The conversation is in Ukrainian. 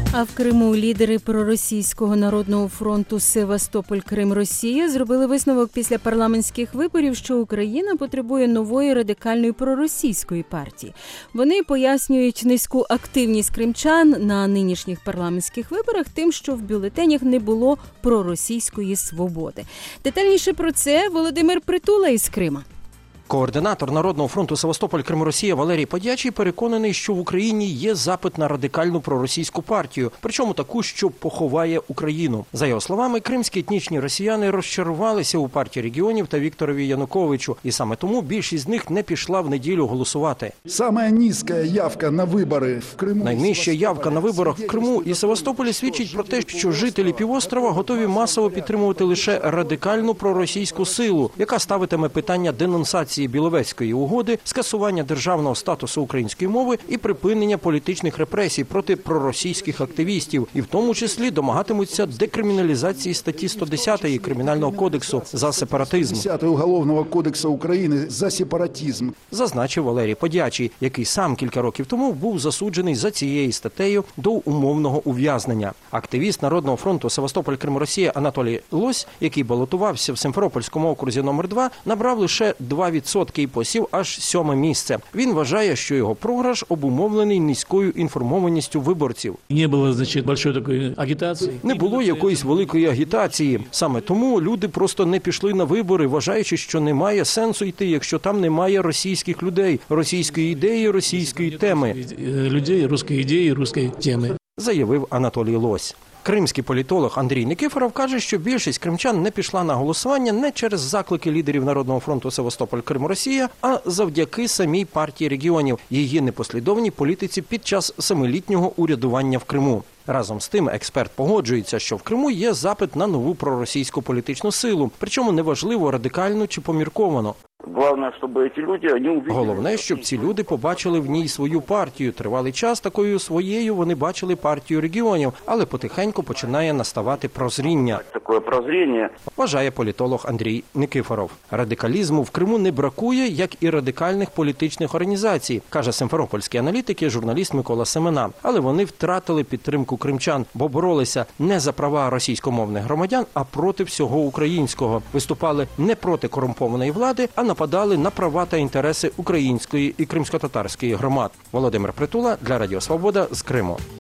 А в Криму лідери проросійського народного фронту «Севастополь Крим Росія» зробили висновок після парламентських виборів, що Україна потребує нової радикальної проросійської партії. Вони пояснюють низьку активність кримчан на нинішніх парламентських виборах тим, що в бюлетенях не було проросійської свободи. Детальніше про це Володимир Притула із Крима. Координатор Народного фронту «Севастополь Крим Росія» Валерій Подячий переконаний, що в Україні є запит на радикальну проросійську партію, причому таку, що поховає Україну. За його словами, кримські етнічні росіяни розчарувалися у партії регіонів та Вікторові Януковичу, і саме тому більшість з них не пішла в неділю голосувати. Найнижча явка на виборах в Криму і Севастополі свідчить про те, що жителі півострова готові масово підтримувати лише радикальну проросійську силу, яка ставитиме питання денонсації Біловезької угоди, скасування державного статусу української мови і припинення політичних репресій проти проросійських активістів, і в тому числі домагатимуться декриміналізації статті 110 Кримінального кодексу за сепаратизм. Зазначив Валерій Подячий, який сам кілька років тому був засуджений за цією статтею до умовного ув'язнення. Активіст Народного фронту «Севастополь Крим Росія» Анатолій Лось, який балотувався в Симферопольському окрузі номер 2, набрав лише 2% і посів аж 7-е місце. Він вважає, що його програш обумовлений низькою інформованістю виборців. Не було якоїсь великої агітації. Саме тому люди просто не пішли на вибори, вважаючи, що немає сенсу йти, якщо там немає російських людей, російської ідеї, російської теми. Заявив Анатолій Лось. Кримський політолог Андрій Никифоров каже, що більшість кримчан не пішла на голосування не через заклики лідерів Народного фронту «Севастополь Крим Росія», а завдяки самій партії регіонів, її непослідовній політиці під час 7-літнього урядування в Криму. Разом з тим, експерт погоджується, що в Криму є запит на нову проросійську політичну силу, причому неважливо радикальну чи помірковану. Головне, щоб ці люди побачили в ній свою партію. Тривалий час такою своєю вони бачили партію регіонів, але потихеньку починає наставати прозріння. Вважає політолог Андрій Никифоров. Радикалізму в Криму не бракує, як і радикальних політичних організацій, каже симферопольський аналітик і журналіст Микола Семена. Але вони втратили підтримку кримчан, бо боролися не за права російськомовних громадян, а проти всього українського. Виступали не проти корумпованої влади, а нападали на права та інтереси української і кримськотатарської громад. Володимир Притула для Радіо Свобода з Криму.